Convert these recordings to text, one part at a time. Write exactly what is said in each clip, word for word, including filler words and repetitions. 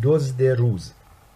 دزد روز.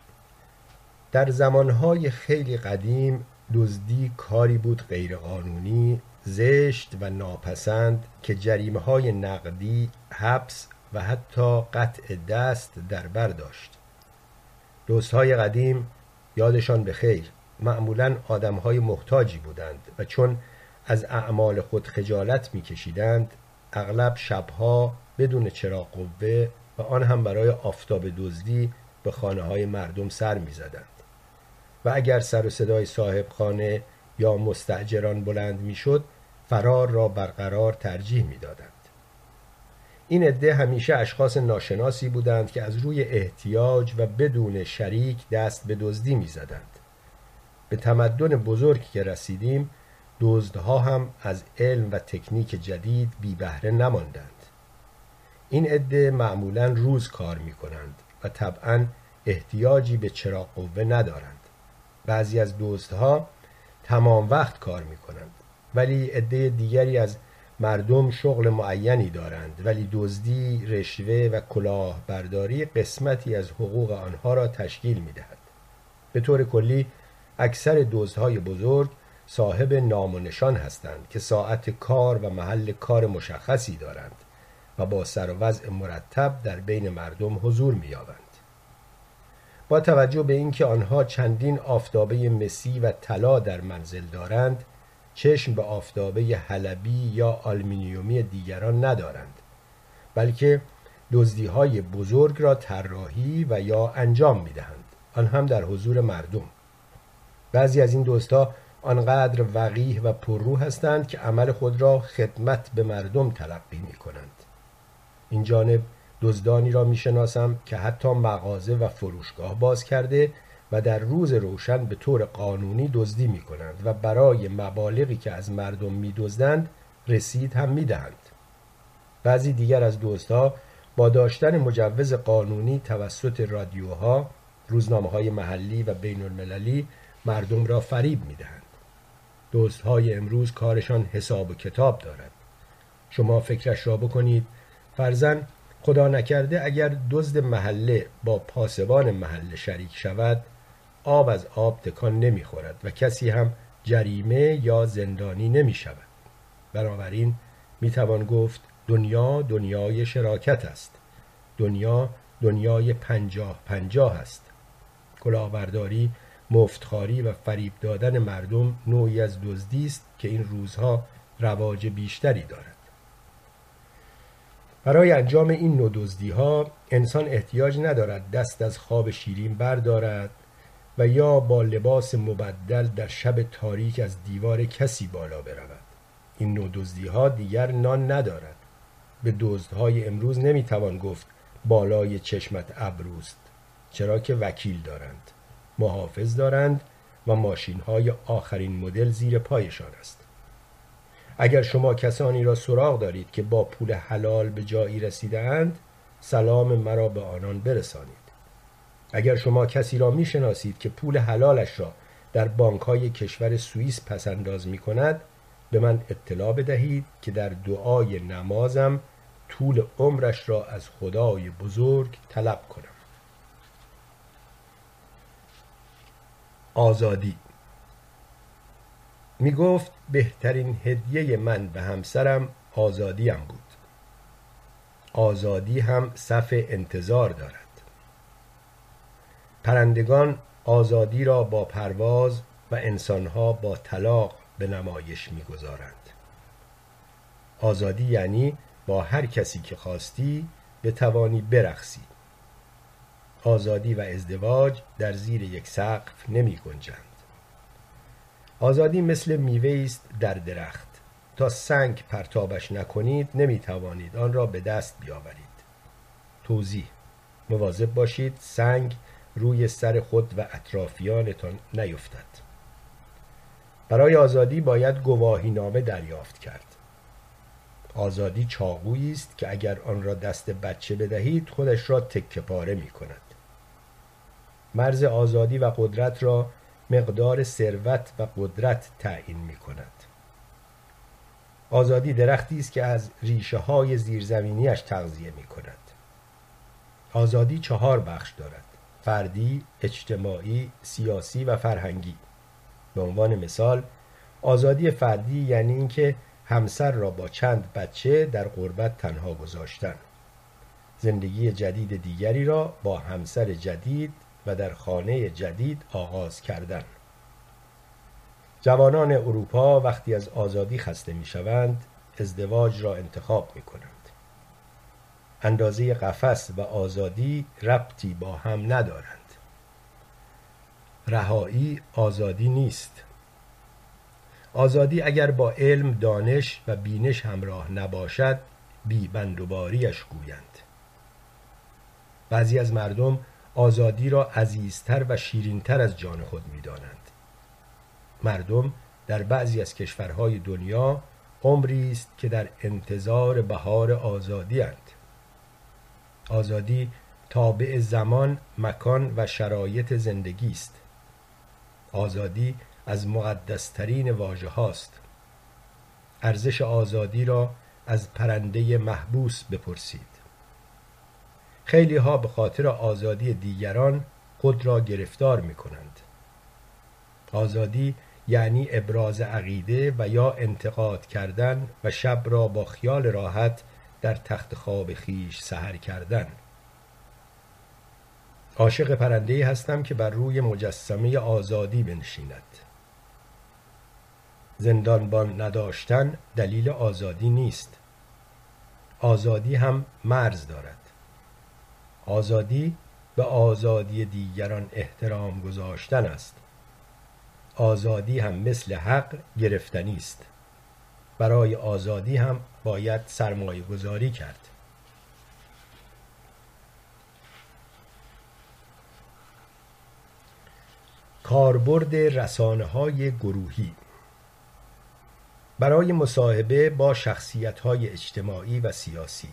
در زمانهای خیلی قدیم دزدی کاری بود غیرقانونی، زشت و ناپسند که جریمه‌های نقدی، حبس و حتی قطع دست در بر داشت. دزدهای قدیم یادشان بخیر معمولاً آدمهای محتاجی بودند و چون از اعمال خود خجالت می‌کشیدند اغلب شبها بدون چراغ قوه و آن هم برای آفتاب دزدی به خانه‌های مردم سر می‌زدند و اگر سر و صدای صاحب خانه یا مستأجران بلند می‌شد فرار را برقرار ترجیح می‌دادند. این عده همیشه اشخاص ناشناسی بودند که از روی احتیاج و بدون شریک دست به دزدی می‌زدند. به تمدن بزرگی که رسیدیم دزدها هم از علم و تکنیک جدید بی بهره نماندند. این عده معمولاً روز کار می‌کنند و طبعاً احتیاجی به چراغ قوه ندارند. بعضی از دزدها تمام وقت کار می‌کنند ولی عده دیگری از مردم شغل معینی دارند ولی دزدی، رشوه و کلاهبرداری قسمتی از حقوق آنها را تشکیل می‌دهد. به طور کلی اکثر دزدهای بزرگ صاحب نام و نشان هستند که ساعت کار و محل کار مشخصی دارند و با سر و وضع مرتب در بین مردم حضور می‌یابند. با توجه به اینکه آنها چندین آفتابه مسی و طلا در منزل دارند، چشم به آفتابه حلبی یا آلومینیومی دیگران ندارند، بلکه دزدی‌های بزرگ را طراحی و یا انجام می‌دهند، آن هم در حضور مردم. بعضی از این دزدها آنقدر وقیح و پررو هستند که عمل خود را خدمت به مردم تلقی می‌کنند. این جانب دزدانی را می‌شناسم که حتی مغازه و فروشگاه باز کرده و در روز روشن به طور قانونی دزدی می‌کنند و برای مبالغی که از مردم می‌دزدند رسید هم می‌دهند. بعضی دیگر از دزدها با داشتن مجوز قانونی توسط رادیوها، روزنامه‌های محلی و بین‌المللی مردم را فریب می‌دهند. دزدهای امروز کارشان حساب و کتاب دارد. شما فکرش را بکنید، فرضاً خدا نکرده اگر دزد محله با پاسبان محله شریک شود، آب از آب تکان نمی‌خورد و کسی هم جریمه یا زندانی نمی‌شود. بنابراین می‌توان گفت دنیا دنیای شراکت است. دنیا دنیای پنجاه پنجاه است. کلاهبرداری، مفتخواری و فریب دادن مردم نوعی از دزدی است که این روزها رواج بیشتری دارد. برای انجام این نوع دزدی‌ها انسان احتیاج ندارد دست از خواب شیرین بردارد و یا با لباس مبدل در شب تاریک از دیوار کسی بالا برود. این نوع دزدی‌ها دیگر نان ندارد. به دزدهای امروز نمیتوان گفت بالای چشمت ابروست، چرا که وکیل دارند، محافظ دارند و ماشین‌های آخرین مدل زیر پایشان است. اگر شما کسانی را سراغ دارید که با پول حلال به جایی رسیده‌اند، سلام مرا به آنان برسانید. اگر شما کسی را می‌شناسید که پول حلالش را در بانک‌های کشور سوئیس پس‌انداز می‌کند، به من اطلاع بدهید که در دعای نمازم طول عمرش را از خدای بزرگ طلب کنم. آزادی. می گفت بهترین هدیه من به همسرم آزادیم بود. آزادی هم صف انتظار دارد. پرندگان آزادی را با پرواز و انسانها با طلاق به نمایش می گذارند. آزادی یعنی با هر کسی که خواستی بتوانی برقصی. آزادی و ازدواج در زیر یک سقف نمی گنجند. آزادی مثل میوه است در درخت. تا سنگ پرتابش نکنید نمی توانید آن را به دست بیاورید. توضیح: مواظب باشید سنگ روی سر خود و اطرافیانتان نیفتد. برای آزادی باید گواهینامه دریافت کرد. آزادی چاقویی است که اگر آن را دست بچه بدهید خودش را تکه پاره می کند. مرز آزادی و قدرت را مقدار ثروت و قدرت تعیین می کند. آزادی درختی است که از ریشه های زیرزمینیش تغذیه می کند. آزادی چهار بخش دارد: فردی، اجتماعی، سیاسی و فرهنگی. به عنوان مثال، آزادی فردی یعنی اینکه همسر را با چند بچه در غربت تنها گذاشتن، زندگی جدید دیگری را با همسر جدید و در خانه جدید آغاز کردن. جوانان اروپا وقتی از آزادی خسته می شوند، ازدواج را انتخاب می کنند. اندازه قفس و آزادی ربطی با هم ندارند. رهایی آزادی نیست. آزادی اگر با علم، دانش و بینش همراه نباشد، بی بند و باریش گویند. بعضی از مردم آزادی را عزیزتر و شیرینتر از جان خود می دانند. مردم در بعضی از کشورهای دنیا عمری است که در انتظار بهار آزادی اند. آزادی تابع زمان، مکان و شرایط زندگی است. آزادی از مقدسترین واژه هاست. ارزش آزادی را از پرنده محبوس بپرسید. خیلی ها به خاطر آزادی دیگران خود را گرفتار می کنند. آزادی یعنی ابراز عقیده و یا انتقاد کردن و شب را با خیال راحت در تخت خواب خیش سحر کردن. عاشق پرنده‌ای هستم که بر روی مجسمه آزادی بنشیند. زندانبان نداشتن دلیل آزادی نیست. آزادی هم مرز دارد. آزادی به آزادی دیگران احترام گذاشتن است. آزادی هم مثل حق گرفتنی است. برای آزادی هم باید سرمایه گذاری کرد. کاربرد رسانه‌های گروهی برای مصاحبه با شخصیت‌های اجتماعی و سیاسی،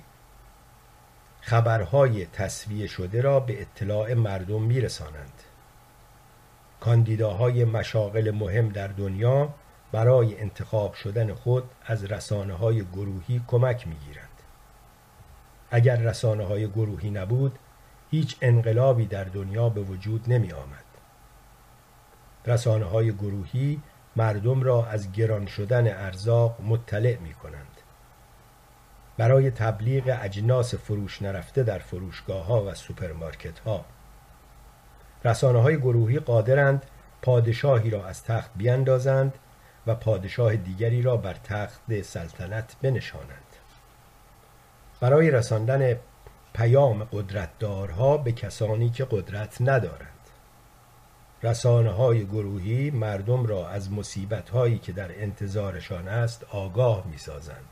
خبرهای تصفیه شده را به اطلاع مردم می‌رسانند. کاندیداهای مشاغل مهم در دنیا برای انتخاب شدن خود از رسانه‌های گروهی کمک می‌گیرند. اگر رسانه‌های گروهی نبود، هیچ انقلابی در دنیا به وجود نمی‌آمد. رسانه‌های گروهی مردم را از گران شدن ارزاق مطلع می‌کنند. برای تبلیغ اجناس فروش نرفته در فروشگاه‌ها و سوپرمارکت‌ها، رسانه‌های گروهی قادرند پادشاهی را از تخت بیاندازند و پادشاه دیگری را بر تخت سلطنت بنشانند. برای رساندن پیام قدرتدارها به کسانی که قدرت ندارند، رسانه‌های گروهی مردم را از مصیبت‌هایی که در انتظارشان است آگاه می‌سازند.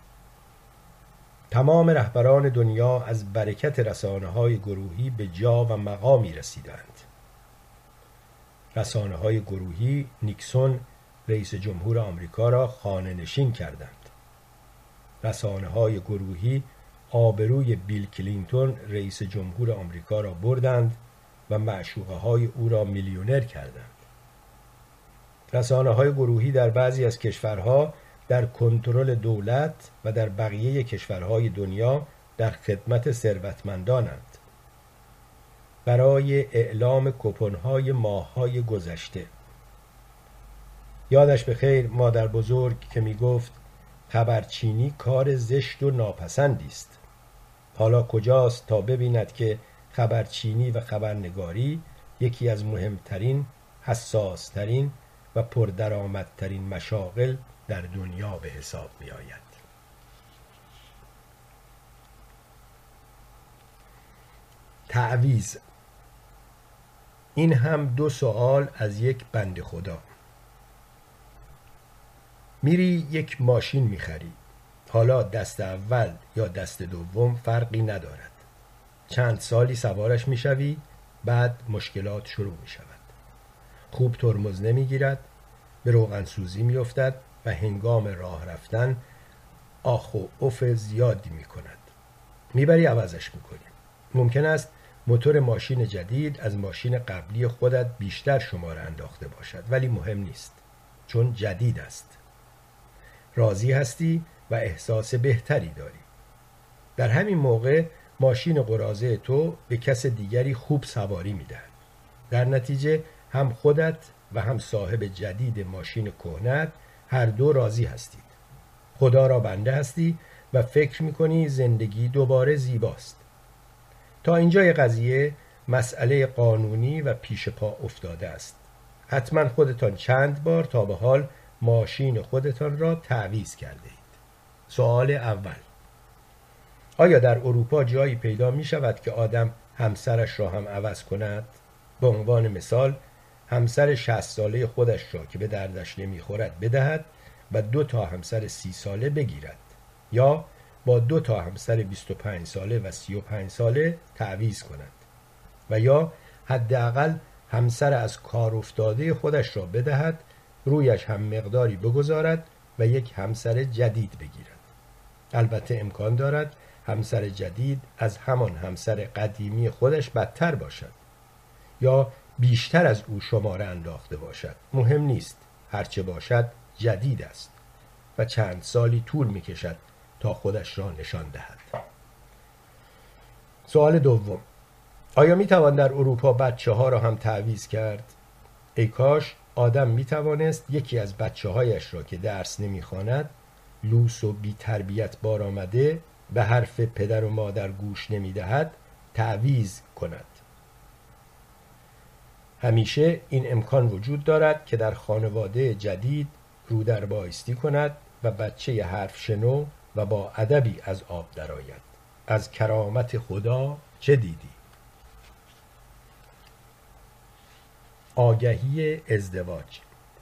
تمام رهبران دنیا از برکت رسانه‌های گروهی به جا و مقامی رسیدند. رسانه‌های گروهی نیکسون رئیس جمهور آمریکا را خانه نشین کردند. رسانه‌های گروهی آبروی بیل کلینتون رئیس جمهور آمریکا را بردند و معشوقه‌های او را میلیونر کردند. رسانه‌های گروهی در بعضی از کشورها در کنترل دولت و در بقیه کشورهای دنیا در خدمت ثروتمندانند. برای اعلام کوپن‌های ماه‌های گذشته، یادش به خیر مادر بزرگ که می گفت خبرچینی کار زشت و ناپسندی است. حالا کجاست تا ببیند که خبرچینی و خبرنگاری یکی از مهمترین، حساسترین و پردرآمدترین مشاغل در دنیا به حساب می آید. تعویض. این هم دو سوال از یک بنده خدا. میری یک ماشین میخری. حالا دست اول یا دست دوم فرقی ندارد. چند سالی سوارش میشوی، بعد مشکلات شروع میشود. خوب ترمز نمیگیرد، به روغن سوزی میافتد و هنگام راه رفتن آخ و اوف زیادی میکند. میبری عوضش میکنی. ممکن است موتور ماشین جدید از ماشین قبلی خودت بیشتر شماره انداخته باشد، ولی مهم نیست، چون جدید است. راضی هستی و احساس بهتری داری. در همین موقع ماشین قراضه تو به کس دیگری خوب سواری میدهد. در نتیجه هم خودت و هم صاحب جدید ماشین کهنت هر دو راضی هستید. خدا را بنده هستی و فکر میکنی زندگی دوباره زیباست. تا اینجای قضیه مسئله قانونی و پیش پا افتاده است. حتما خودتان چند بار تا به حال ماشین خودتان را تعویض کرده اید. سوال اول: آیا در اروپا جایی پیدا می شود که آدم همسرش را هم عوض کند؟ به عنوان مثال همسر شصت ساله خودش را که به دردش نمی خورد بدهد و دو تا همسر سی ساله بگیرد، یا با دو تا همسر بیست و پنج ساله و سی و پنج ساله تعویض کند، و یا حداقل همسر از کار افتاده خودش را بدهد، رویش هم مقداری بگذارد و یک همسر جدید بگیرد. البته امکان دارد همسر جدید از همان همسر قدیمی خودش بدتر باشد یا بیشتر از او شماره انداخته باشد. مهم نیست، هرچه باشد جدید است و چند سالی طول می کشد تا خودش را نشان دهد. سوال دوم: آیا می توان در اروپا بچه ها را هم تعویض کرد؟ ای کاش آدم می توانست یکی از بچه هایش را که درس نمی خواند، لوس و بی تربیت بار آمده، به حرف پدر و مادر گوش نمی دهد، تعویض کند. همیشه این امکان وجود دارد که در خانواده جدید رو در بایستی کند و بچه حرف شنو و با ادبی از آب درآید. از کرامت خدا چه دیدی؟ آگهی ازدواج.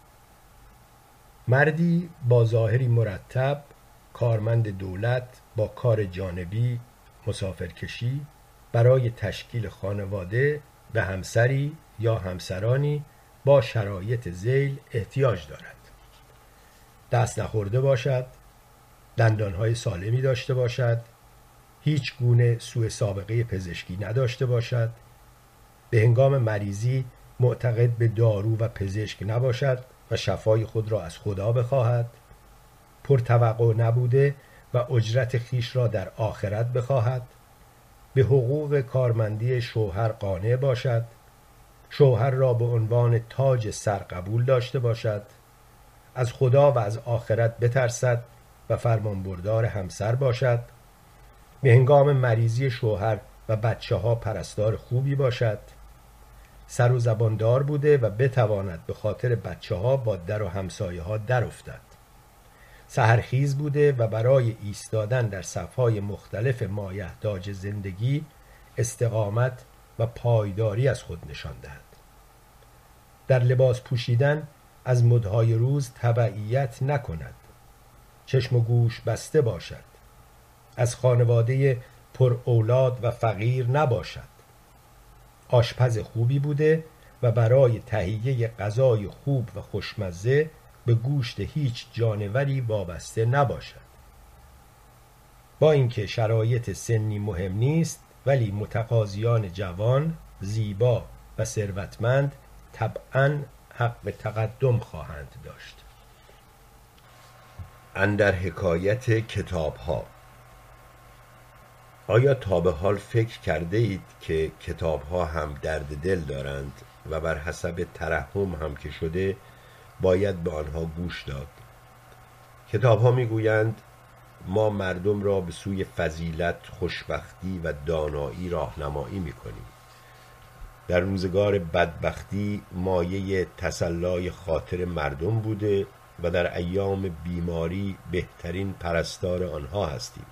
مردی با ظاهری مرتب، کارمند دولت با کار جانبی مسافرکشی، برای تشکیل خانواده به همسری یا همسرانی با شرایط ذیل احتیاج دارد. دست نخورده باشد، دندانهای سالمی داشته باشد، هیچ گونه سوء سابقه پزشکی نداشته باشد، به هنگام مریضی معتقد به دارو و پزشک نباشد و شفای خود را از خدا بخواهد، پرتوقع نبوده و اجرت خیش را در آخرت بخواهد، به حقوق کارمندی شوهر قانع باشد، شوهر را به عنوان تاج سر قبول داشته باشد، از خدا و از آخرت بترسد و فرمانبردار همسر باشد، به هنگام مریضی شوهر و بچه ها پرستار خوبی باشد، سر و زباندار بوده و بتواند به خاطر بچه ها با در و همسایه ها در افتد، سحرخیز بوده و برای ایستادن در صفهای مختلف مایحتاج زندگی استقامت و پایداری از خود نشان دهد. در لباس پوشیدن از مدهای روز تبعیت نکند، چشم و گوش بسته باشد، از خانواده پر اولاد و فقیر نباشد، آشپز خوبی بوده و برای تهیه غذای خوب و خوشمزه به گوشت هیچ جانوری وابسته نباشد. با اینکه شرایط سنی مهم نیست، ولی متقاضیان جوان، زیبا و ثروتمند طبعاً حق تقدم خواهند داشت. اندر حکایت کتاب ها: آیا تا به حال فکر کرده اید که کتاب ها هم درد دل دارند و بر حسب ترحم هم که شده باید به آنها گوش داد؟ کتاب ها می گویند ما مردم را به سوی فضیلت، خوشبختی و دانایی راهنمایی می کنیم. در روزگار بدبختی مایه تسلای خاطر مردم بوده و در ایام بیماری بهترین پرستار آنها هستیم.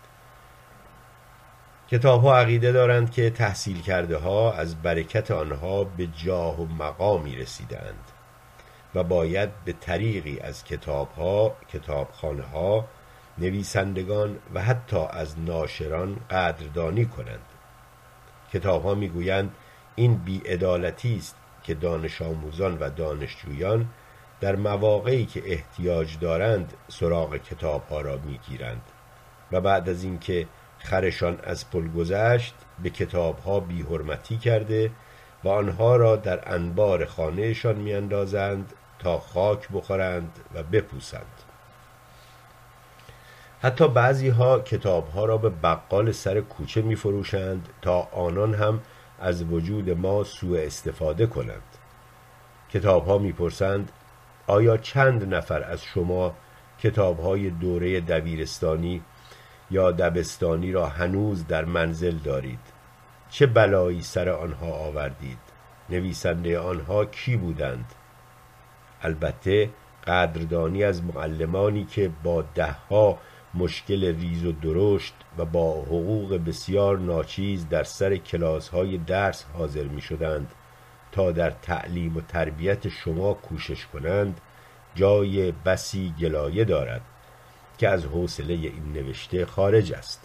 کتاب ها عقیده دارند که تحصیل کرده ها از برکت آنها به جاه و مقامی رسیدند و باید به طریقی از کتاب ها، کتابخانه ها، نویسندگان و حتی از ناشران قدردانی کنند. کتاب ها می گویند این بی‌عدالتی است که دانش آموزان و دانشجویان در مواقعی که احتیاج دارند سراغ کتاب ها را می گیرند و بعد از اینکه خرشان از پل گذشت به کتاب ها بی حرمتی کرده و آنها را در انبار خانهشان می اندازند تا خاک بخورند و بپوسند. حتی بعضی ها کتاب ها را به بقال سر کوچه می فروشند تا آنان هم از وجود ما سوء استفاده کنند. کتاب ها می پرسند آیا چند نفر از شما کتاب های دوره دبیرستانی یا دبستانی را هنوز در منزل دارید؟ چه بلایی سر آنها آوردید؟ نویسنده آنها کی بودند؟ البته قدردانی از معلمانی که با دهها مشکل ریز و درشت و با حقوق بسیار ناچیز در سر کلاس‌های درس حاضر می‌شدند تا در تعلیم و تربیت شما کوشش کنند، جای بسی گلایه دارد که از حوصله این نوشته خارج است.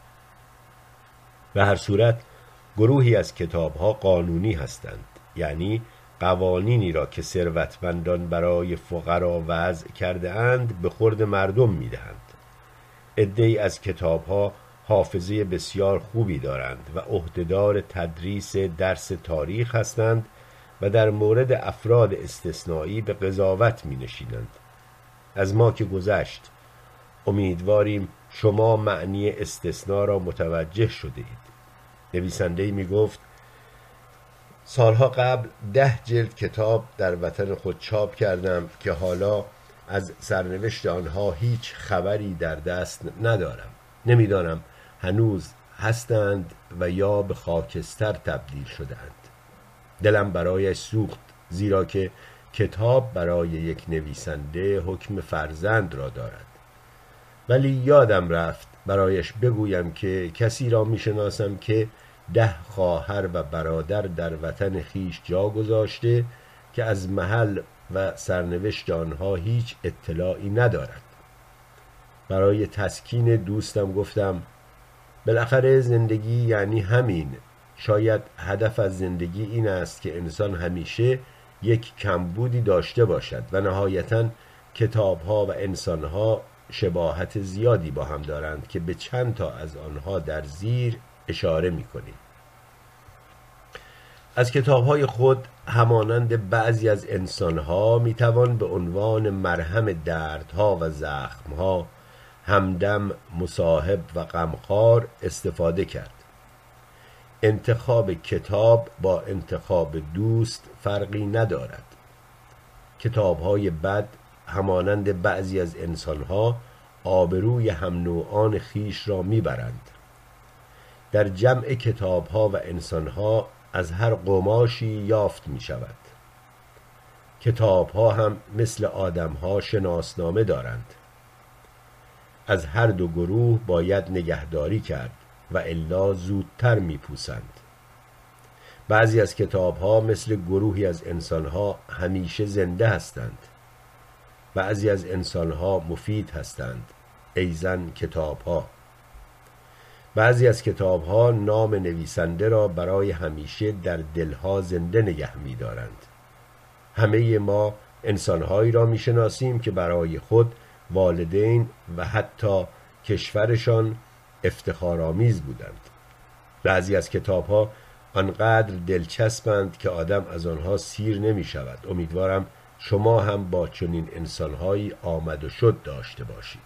به هر صورت گروهی از کتاب‌ها قانونی هستند، یعنی قوانینی را که ثروتمندان برای فقرا وضع کرده اند به خورد مردم می‌دهند. عده‌ای از کتاب‌ها حافظه بسیار خوبی دارند و عهدهدار تدریس درس تاریخ هستند و در مورد افراد استثنایی به قضاوت می‌نشینند. از ما که گذشت، امیدواریم شما معنی استثناء را متوجه شده اید. نویسنده‌ای می‌گفت سالها قبل ده جلد کتاب در وطن خود چاپ کردم که حالا از سرنوشت آنها هیچ خبری در دست ندارم. نمیدانم هنوز هستند و یا به خاکستر تبدیل شدند. دلم برایش سوخت، زیرا که کتاب برای یک نویسنده حکم فرزند را دارد. ولی یادم رفت برایش بگویم که کسی را میشناسم که ده خواهر و برادر در وطن خیش جا گذاشته که از محل و سرنوشت آنها هیچ اطلاعی ندارد. برای تسکین دوستم گفتم بالاخره زندگی یعنی همین. شاید هدف از زندگی این است که انسان همیشه یک کمبودی داشته باشد و نهایتاً کتاب‌ها و انسان‌ها شباهت زیادی با هم دارند که به چند تا از آنها در زیر اشاره می‌کنیم. از کتاب‌های خود همانند بعضی از انسان‌ها می‌توان به عنوان مرهم دردها و زخم‌ها، همدم، مصاحب و غمخوار استفاده کرد. انتخاب کتاب با انتخاب دوست فرقی ندارد. کتاب‌های بد همانند بعضی از انسان‌ها آبروی هم نوعان خیش را می‌برند. در جمع کتاب‌ها و انسان‌ها از هر قماشی یافت می‌شود. کتاب‌ها هم مثل آدم‌ها شناسنامه دارند. از هر دو گروه باید نگهداری کرد و الا زودتر می‌پوسند. بعضی از کتاب‌ها مثل گروهی از انسان‌ها همیشه زنده هستند. بعضی از انسان‌ها مفید هستند، ایزن کتاب‌ها. بعضی از کتاب‌ها نام نویسنده را برای همیشه در دلها زنده نگه می‌دارند. همه ما انسان‌هایی را می‌شناسیم که برای خود، والدین و حتی کشورشان افتخارآمیز بودند. بعضی از کتاب‌ها آنقدر دلچسبند که آدم از آنها سیر نمی‌شود. امیدوارم شما هم با چنین انسان‌هایی آمد و شد داشته باشید.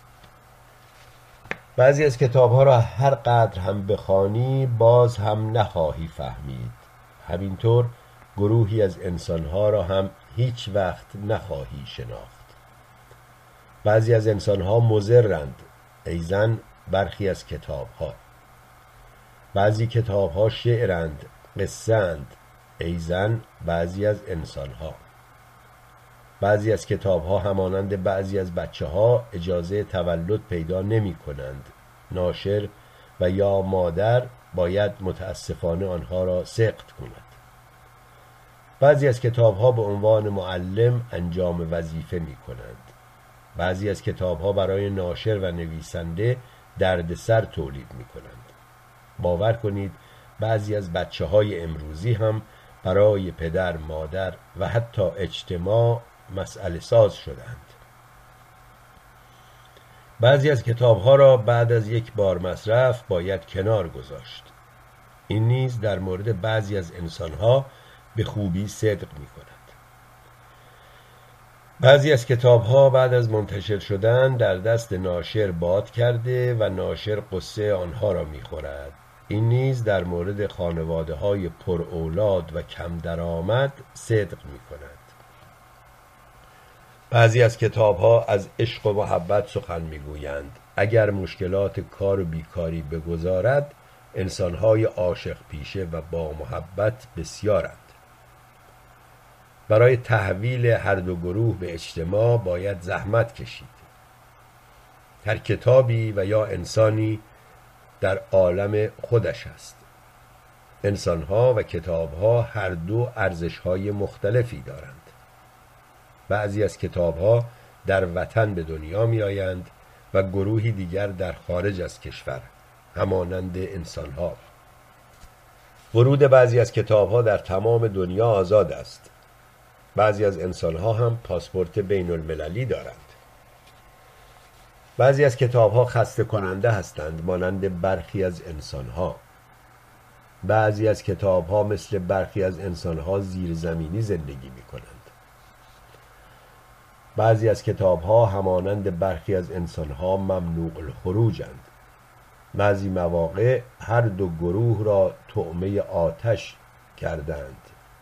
بعضی از کتاب‌ها را هر قدر هم بخوانی باز هم نخواهی فهمید. همینطور گروهی از انسان‌ها را هم هیچ وقت نخواهی شناخت. بعضی از انسان‌ها مضرند، ایزن برخی از کتاب‌ها. بعضی کتاب‌ها شعرند، قصه‌اند، ایزن بعضی از انسان‌ها. بعضی از کتاب‌ها همانند بعضی از بچه‌ها اجازه تولد پیدا نمی‌کنند. ناشر و یا مادر باید متاسفانه آنها را سقط کند. بعضی از کتاب‌ها به عنوان معلم انجام وظیفه می‌کنند. بعضی از کتاب‌ها برای ناشر و نویسنده دردسر تولید می‌کنند. باور کنید بعضی از بچه‌های امروزی هم برای پدر، مادر و حتی اجتماع مسئله ساز شدند. بعضی از کتاب‌ها را بعد از یک بار مصرف باید کنار گذاشت. این نیز در مورد بعضی از انسان‌ها به خوبی صدق می‌کند. بعضی از کتاب‌ها بعد از منتشر شدن در دست ناشر باد کرده و ناشر قصه آنها را می‌خورد. این نیز در مورد خانواده‌های پراولاد و کم درآمد صدق می‌کند. بعضی از کتاب‌ها از عشق و محبت سخن می‌گویند. اگر مشکلات کار و بیکاری بگذارد، انسان‌های عاشق پیشه و با محبت بسیارند. برای تحویل هر دو گروه به اجتماع باید زحمت کشید. هر کتابی و یا انسانی در عالم خودش است. انسان‌ها و کتاب‌ها هر دو ارزش‌های مختلفی دارند. بعضی از کتاب‌ها در وطن به دنیا می‌آیند و گروهی دیگر در خارج از کشور، همانند انسان‌ها. ورود بعضی از کتاب‌ها در تمام دنیا آزاد است. بعضی از انسان‌ها هم پاسپورت بین المللی دارند. بعضی از کتاب‌ها خسته کننده هستند، مانند برخی از انسان‌ها. بعضی از کتاب‌ها مثل برخی از انسان‌ها زیرزمینی زندگی می‌کنند. بعضی از کتاب‌ها همانند برخی از انسان‌ها ممنوع الخروجند. بعضی مواقع هر دو گروه را طعمه آتش کردند.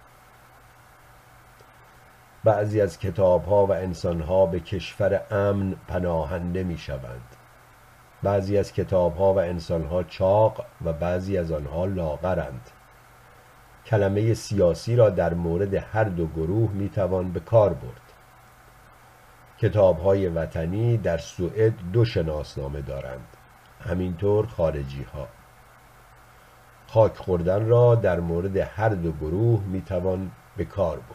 بعضی از کتاب‌ها و انسان‌ها به کشور امن پناهنده می‌شوند. بعضی از کتاب‌ها و انسان‌ها چاق و بعضی از آنها لاغرند. کلمه سیاسی را در مورد هر دو گروه می‌توان به کار برد. کتاب‌های وطنی در سوئد دو شناسنامه دارند، همینطور خارجی‌ها. خاک خوردن را در مورد هر دو گروه می‌توان به کار برد.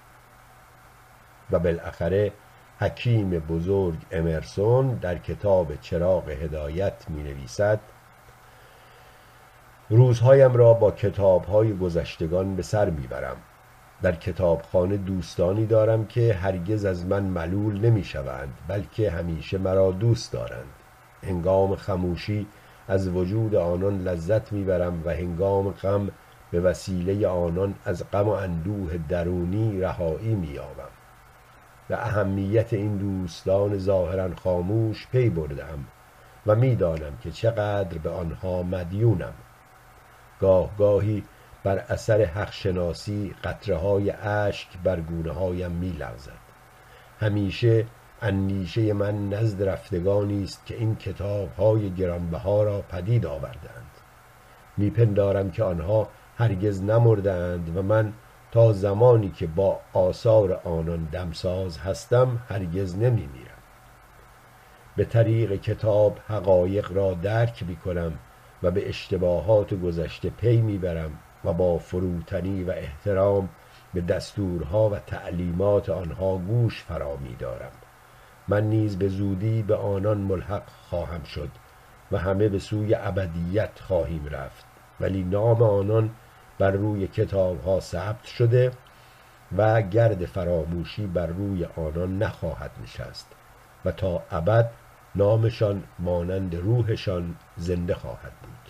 و بالاخره حکیم بزرگ امرسون در کتاب چراغ هدایت می نویسد: روزهایم را با کتاب‌های گذشتگان به سر میبرم. در کتابخانه دوستانی دارم که هرگز از من ملول نمی شوند، بلکه همیشه مرا دوست دارند. هنگام خموشی از وجود آنان لذت میبرم و هنگام غم به وسیله آنان از غم و اندوه درونی رهایی مییابم. و اهمیت این دوستان ظاهراً خاموش پی بردم و میدانم که چقدر به آنها مدیونم. گاه گاهی بر اثر حق شناسی قطره های اشک بر گونه هایم می لغزد. همیشه اندیشه من نزد رفتگانی است که این کتاب های گرانبها را پدید آوردند. میپندارم که آنها هرگز نمردند و من تا زمانی که با آثار آنان دمساز هستم هرگز نمی میرم. به طریق کتاب حقایق را درک می کنم و به اشتباهات گذشته پی می برم و با فروتنی و احترام به دستورها و تعلیمات آنها گوش فرا می دارم. من نیز به زودی به آنان ملحق خواهم شد و همه به سوی ابدیت خواهیم رفت، ولی نام آنان بر روی کتاب ها ثبت شده و گرد فراموشی بر روی آنان نخواهد نشست و تا ابد نامشان مانند روحشان زنده خواهد بود.